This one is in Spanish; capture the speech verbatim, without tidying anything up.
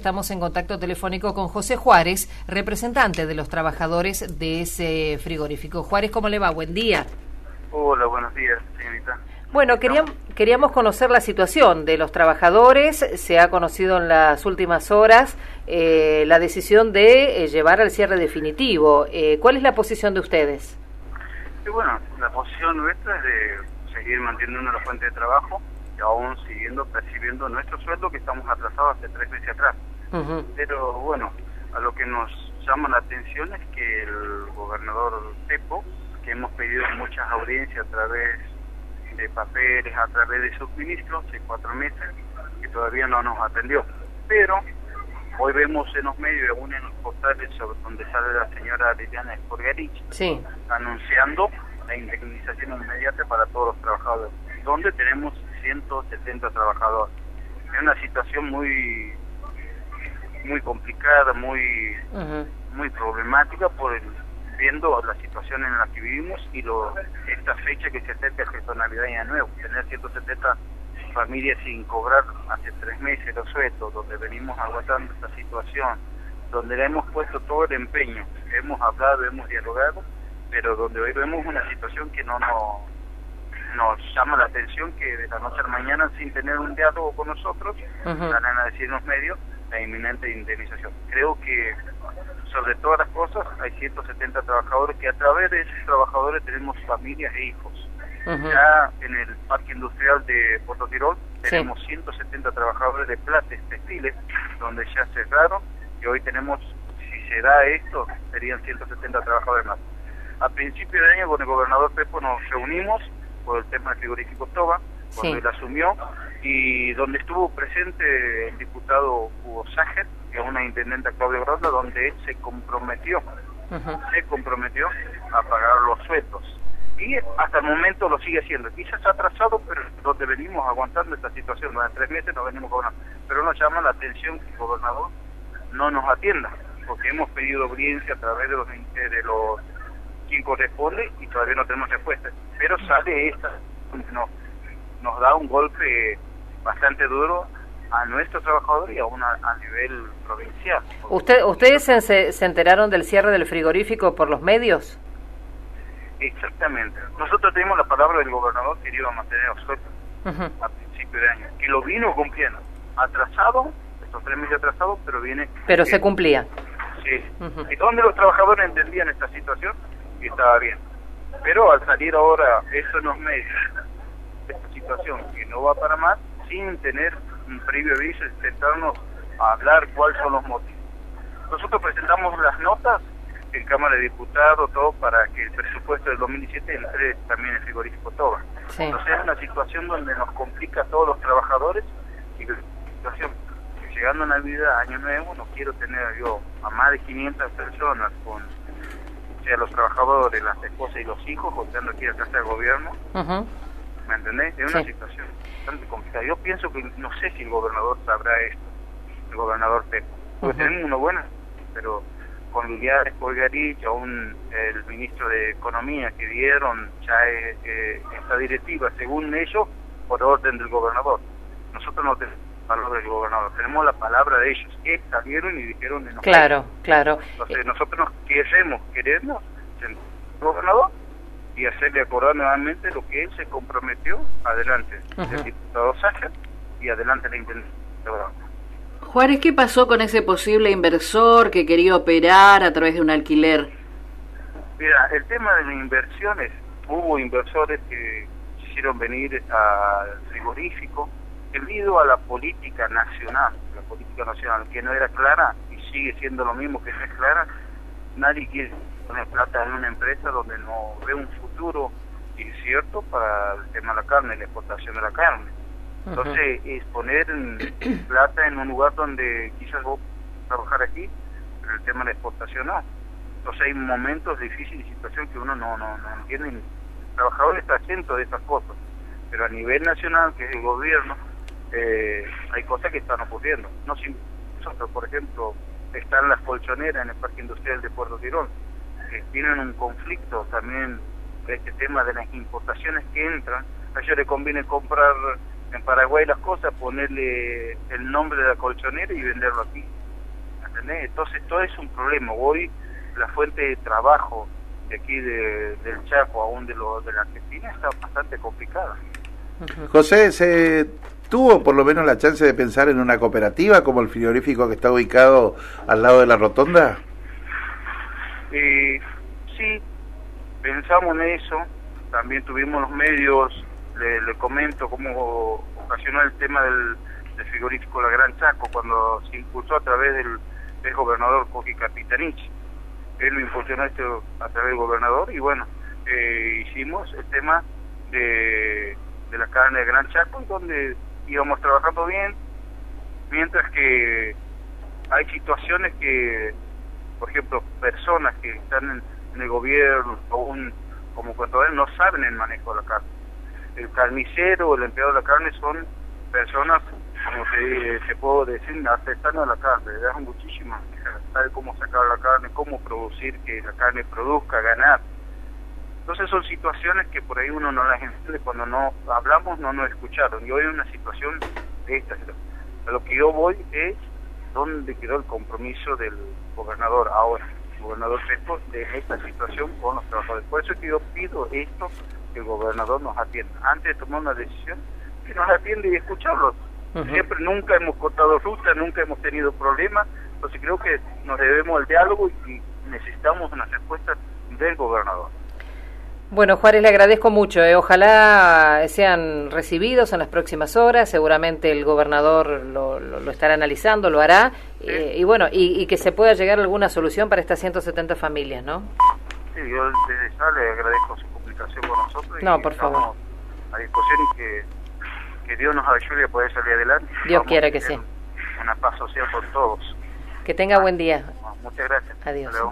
Estamos en contacto telefónico con José Juárez, representante de los trabajadores de ese frigorífico. Juárez, ¿cómo le va? Buen día. Hola, buenos días, señorita. Bueno, queríamos, queríamos conocer la situación de los trabajadores. Se ha conocido en las últimas horas eh, la decisión de eh, llevar al cierre definitivo. Eh, ¿Cuál es la posición de ustedes? Y bueno, la posición nuestra es de seguir manteniendo la fuente de trabajo y aún siguiendo percibiendo nuestro sueldo, que estamos atrasados hace tres meses atrás. Uh-huh. Pero bueno, a lo que nos llama la atención es que el gobernador Pepo, que hemos pedido muchas audiencias a través de papeles, a través de sus ministros, hace cuatro meses, que todavía no nos atendió. Pero hoy vemos en los medios, aún en los portales sobre donde sale la señora Liliana Sporgarich, sí, anunciando la indemnización inmediata para todos los trabajadores, donde tenemos ciento setenta trabajadores. Es una situación muy muy complicada, muy uh-huh. muy problemática por el viendo la situación en la que vivimos y lo, esta fecha que se acerca a Navidad y Año Nuevo. Tener ciento setenta familias sin cobrar hace tres meses los sueldos, donde venimos aguantando esta situación, donde le hemos puesto todo el empeño, hemos hablado, hemos dialogado, pero donde hoy vemos una situación que no nos, nos llama la atención, que de la noche a la mañana, sin tener un diálogo con nosotros, uh-huh. van a decir en los medios la inminente indemnización. Creo que sobre todas las cosas hay ciento setenta trabajadores que a través de esos trabajadores tenemos familias e hijos. Uh-huh. Ya en el parque industrial de Puerto Tirol tenemos sí. ciento setenta trabajadores de Plates Textiles, donde ya cerraron, y hoy tenemos, si se da esto, serían ciento setenta trabajadores más. A principio de año con el gobernador Pepo nos reunimos por el tema del frigorífico Toba, cuando sí. él asumió, y donde estuvo presente el diputado Hugo Ságer, que es una intendenta Claudia Gronda, donde él se comprometió, uh-huh. se comprometió a pagar los sueldos. Y hasta el momento lo sigue haciendo. Quizás atrasado, pero donde venimos aguantando esta situación, durante tres meses nos venimos cobrando. Pero nos llama la atención que el gobernador no nos atienda, porque hemos pedido audiencia a través de los, de los quien corresponde y todavía no tenemos respuesta. Pero sale esta, nos, nos da un golpe bastante duro a nuestros trabajadores y aún a, a nivel provincial. ¿Usted, ¿Ustedes se, se enteraron del cierre del frigorífico por los medios? Exactamente. Nosotros tenemos la palabra del gobernador que iba a mantener los sueldos uh-huh. a principio de año, que lo vino cumpliendo. Atrasado, estos tres meses atrasados, pero viene... Pero se cumplía. Sí. Uh-huh. Y donde los trabajadores entendían esta situación, y estaba bien. Pero al salir ahora eso en los medios, esta situación que no va para más, sin tener un previo aviso, intentarnos a hablar cuáles son los motivos. Nosotros presentamos las notas en Cámara de Diputados, todo para que el presupuesto del dos mil diecisiete entre también el frigorífico Toba. Sí. Entonces es una situación donde nos complica a todos los trabajadores, y la situación, llegando a Navidad, Año Nuevo, no quiero tener yo a más de quinientas personas con, o sea, los trabajadores, las esposas y los hijos, contando aquí a casa del gobierno. Uh-huh. ¿Me entendés? Es una sí. situación bastante complicada. Yo pienso que, no sé si el gobernador sabrá esto, el gobernador Pepo, porque uh-huh. tenemos uno bueno, pero con Liliana Sporgarich, aún el ministro de Economía, que dieron ya eh, eh, esta directiva, según ellos, por orden del gobernador. Nosotros no tenemos la palabra del gobernador, tenemos la palabra de ellos, que salieron y dijeron en los Claro, medios. claro. Entonces eh. nosotros nos queremos, queremos, el gobernador, y hacerle acordar nuevamente lo que él se comprometió, adelante uh-huh. el diputado Sácher, y adelante la intendencia. Juárez, ¿qué pasó con ese posible inversor que quería operar a través de un alquiler? Mira, el tema de las inversiones, hubo inversores que quisieron venir al frigorífico debido a la política nacional, la política nacional que no era clara y sigue siendo lo mismo que no es clara. Nadie quiere poner plata en una empresa donde no ve un futuro incierto para el tema de la carne, la exportación de la carne. Entonces, uh-huh. es poner plata en un lugar donde quizás vos trabajar aquí, pero el tema de la exportación no. Entonces hay momentos difíciles y situaciones que uno no, no, no entiende. El trabajador está atento de estas cosas, pero a nivel nacional, que es el gobierno, eh, hay cosas que están ocurriendo. No sin nosotros, por ejemplo, están las colchoneras en el parque industrial de Puerto Tirol, que tienen un conflicto también de este tema de las importaciones que entran. A ellos les conviene comprar en Paraguay las cosas, ponerle el nombre de la colchonera y venderlo aquí. ¿Entendés? Entonces todo es un problema. Hoy la fuente de trabajo de aquí de, del Chaco, aún de, lo, de la Argentina, está bastante complicada. José, ¿se tuvo por lo menos la chance de pensar en una cooperativa como el frigorífico que está ubicado al lado de la rotonda? Eh, sí, pensamos en eso. También tuvimos los medios, le, le comento cómo ocasionó el tema del, del frigorífico La Gran Chaco cuando se impulsó a través del, del gobernador Coqui Capitanich. Él lo impulsionó esto a través del gobernador y bueno, eh, hicimos el tema de, de la carne de Gran Chaco, donde íbamos trabajando bien, mientras que hay situaciones que, por ejemplo, personas que están en, en el gobierno aún como contadores no saben el manejo de la carne. El carnicero o el empleado de la carne son personas, como te, te puedo decir, artesanos de la carne, le dan muchísimo, saber cómo sacar la carne, cómo producir, que la carne produzca, ganar. Entonces son situaciones que por ahí uno no las entiende, cuando no hablamos no nos escucharon, y hoy hay una situación de esta. A lo que yo voy es dónde quedó el compromiso del gobernador ahora, el gobernador Crespo, de esta situación con los trabajadores. Por eso es que yo pido esto, que el gobernador nos atienda. Antes de tomar una decisión, que nos atiende y escucharlos. Uh-huh. Siempre, nunca hemos cortado ruta, nunca hemos tenido problemas, entonces creo que nos debemos al diálogo y necesitamos una respuesta del gobernador. Bueno, Juárez, le agradezco mucho. Eh. Ojalá sean recibidos en las próximas horas. Seguramente el gobernador lo, lo, lo estará analizando, lo hará. Sí. Eh, y bueno, y, y que se pueda llegar a alguna solución para estas ciento setenta familias, ¿no? Sí, yo desde ya le agradezco su comunicación con nosotros. No, y por favor. A disposición y que, que Dios nos ayude a poder salir adelante. Dios quiera que sí. Una paz social por todos. Que tenga buen día. Muchas gracias. Adiós.